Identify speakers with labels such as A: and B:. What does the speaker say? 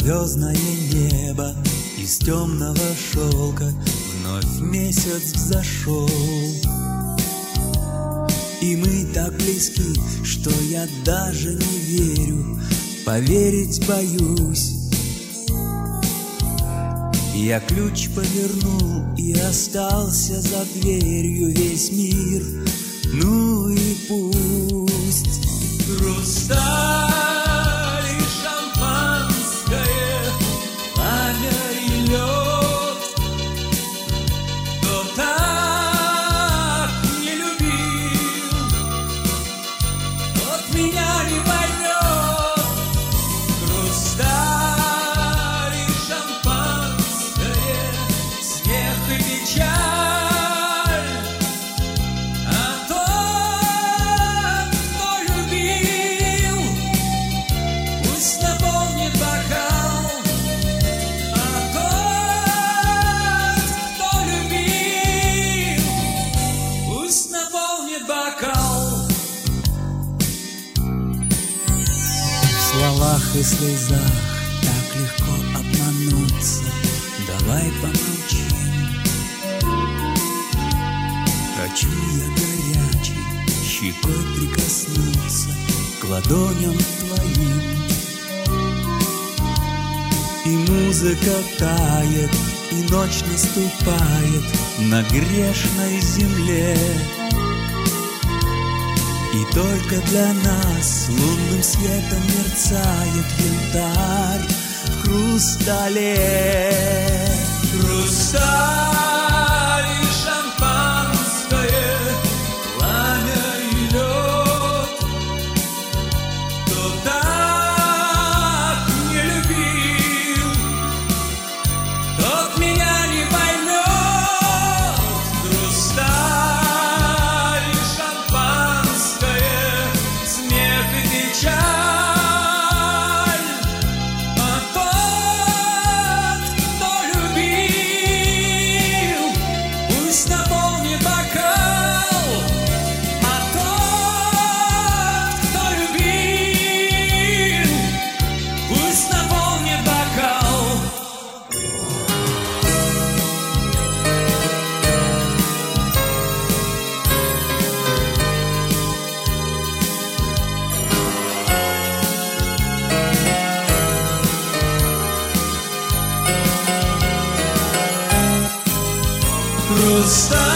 A: звездное небо, из темного шелка вновь месяц взошел. И мы так близки, что я даже не верю, поверить боюсь. Я ключ повернул и остался за дверью весь мир. Ну и пусть. Хрусталь и шампанское, пламя и лед. Кто так не любил, тот меня не поймет. Хрусталь и шампанское, смех и печаль. В словах и слезах так легко обмануться. Давай помолчим. Хочу я горячей щекой прикоснуться к ладоням твоим. И музыка тает, и ночь наступает на грешной земле. И только для нас лунным светом мерцает янтарь в хрустале. Хрусталь и шампанское, пламя и лед. Кто так не любил, тот меня не поймет. Хрусталь
B: Хрусталь